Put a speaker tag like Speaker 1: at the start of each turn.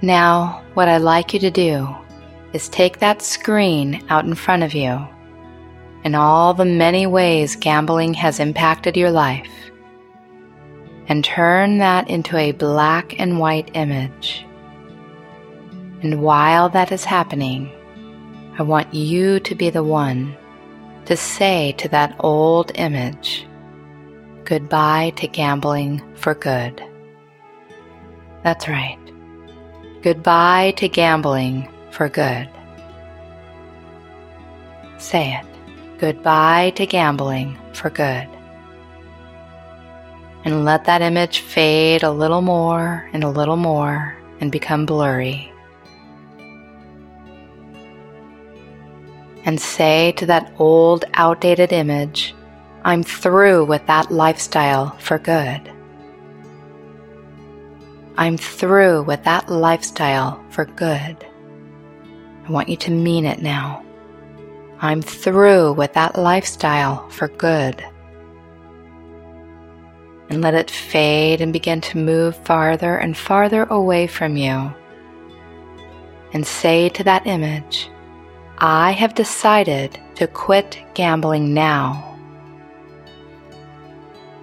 Speaker 1: Now, what I'd like you to do is take that screen out in front of you and all the many ways gambling has impacted your life, and turn that into a black and white image. And while that is happening, I want you to be the one to say to that old image, "Goodbye to gambling for good." That's right. Goodbye to gambling for good. Say it. Goodbye to gambling for good. And let that image fade a little more and become blurry. And say to that old, outdated image, "I'm through with that lifestyle for good." I'm through with that lifestyle for good. I want you to mean it now. I'm through with that lifestyle for good. And let it fade and begin to move farther and farther away from you. And say to that image, "I have decided to quit gambling now."